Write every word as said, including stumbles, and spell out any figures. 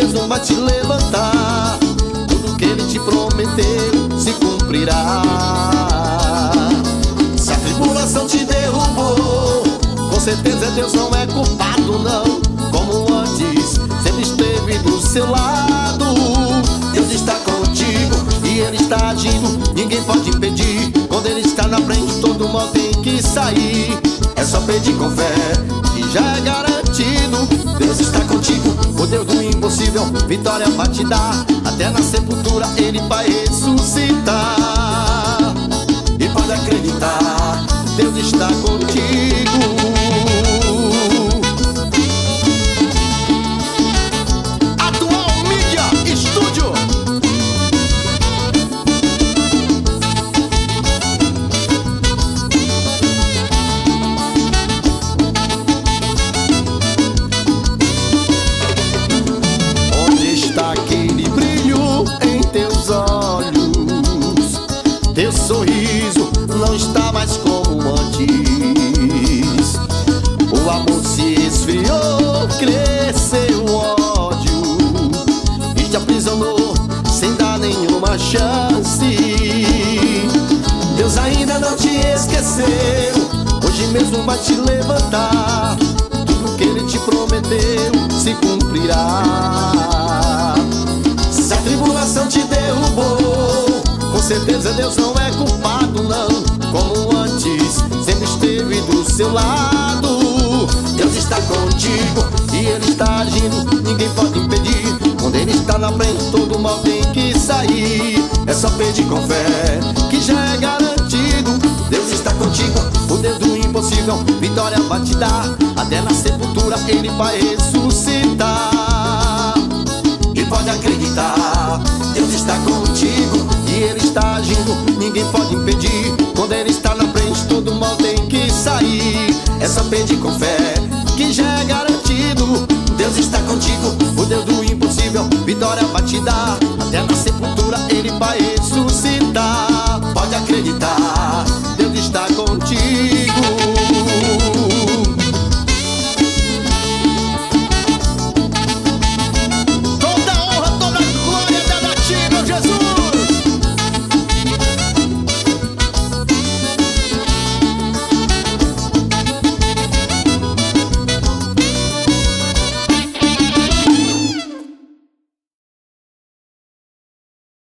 mesmo vai te levantar. Tudo que Ele te prometeu se cumprirá. Se a tribulação te derrubou, com certeza Deus não é culpado não. Como antes, sempre esteve do seu lado. Deus está contigo e Ele está agindo, ninguém pode impedir. Quando Ele está na frente, todo mal tem que sair. É só pedir com fé, que já é garantido. Deus está contigo, o Deus do impossível, vitória vai te dar. Até na sepultura Ele vai ressuscitar. E pode acreditar, Deus está contigo. Teu sorriso não está mais como antes. O amor se esfriou, cresceu o ódio e te aprisionou sem dar nenhuma chance. Deus ainda não te esqueceu, hoje mesmo vai te levantar. Tudo que Ele te prometeu se cumprirá. Se a tribulação te derrubou, com certeza Deus não é culpado não. Como antes, sempre esteve do seu lado. Deus está contigo e Ele está agindo, ninguém pode impedir. Quando Ele está na frente, todo mal tem que sair. É só pedir com fé, que já é garantido. Deus está contigo, o Deus do impossível, vitória vai te dar. Até na sepultura Ele vai ressuscitar.